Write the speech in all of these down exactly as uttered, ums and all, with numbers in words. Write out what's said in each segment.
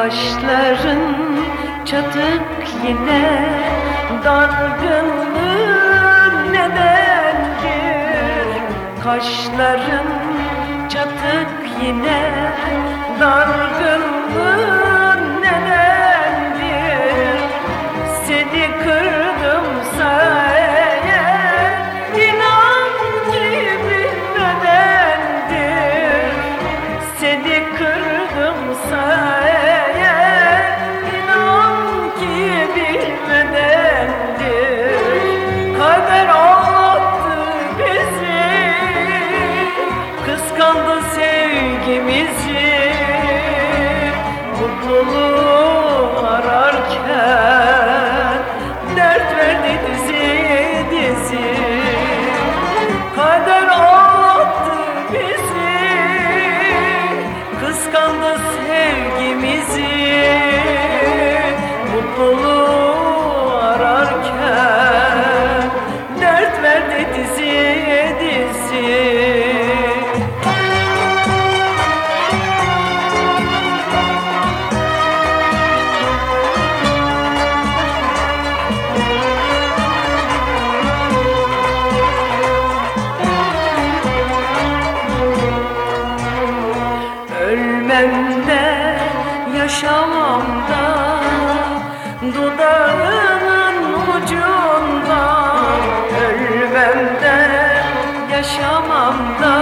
Kaşların çatık yine, dargınlığın nedendir? Kaşların çatık yine, dargınlığın nedendir? Seni kırdımsa eğer, inan ki bilmedendir. Seni kırdımsa eğer, inan ki bilmedendir. Kader ağlattı bizi, kıskandı sevgimizi. Mutluluğu ararken dert verdi dizi dizi. Kader ağlattı bizi, kıskandı sevgimizi. Mutluluğu ararken dert verdi dizi dizi. Ölmem de yaşamam da, dudağının ucunda. Ölmem de yaşamam da,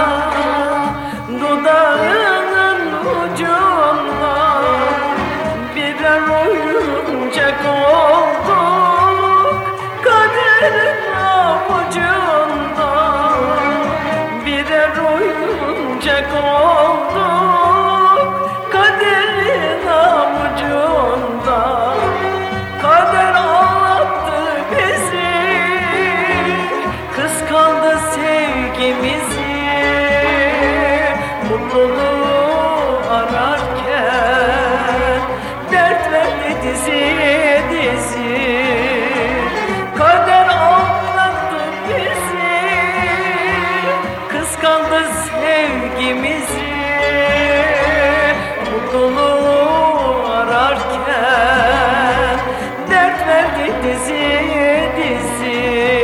dudağının ucunda. Birer oyuncak olduk kaderin avucunda. Birer oyuncak olduk kaderin avucunda. Kader ağlattı bizi, kıskandı sevgimizi. Mutluluğu ararken dert verdi dizi dizi. Kader ağlattı bizi, kıskandı sevgimizi. Mutluluğu ararken dert verdi dizi dizi.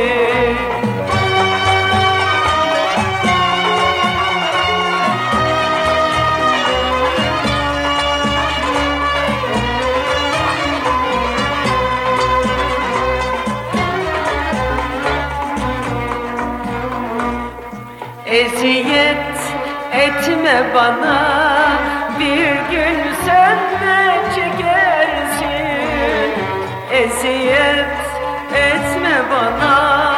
Eziyet etme bana, bir gün sen de çekersin. Eziyet etme bana,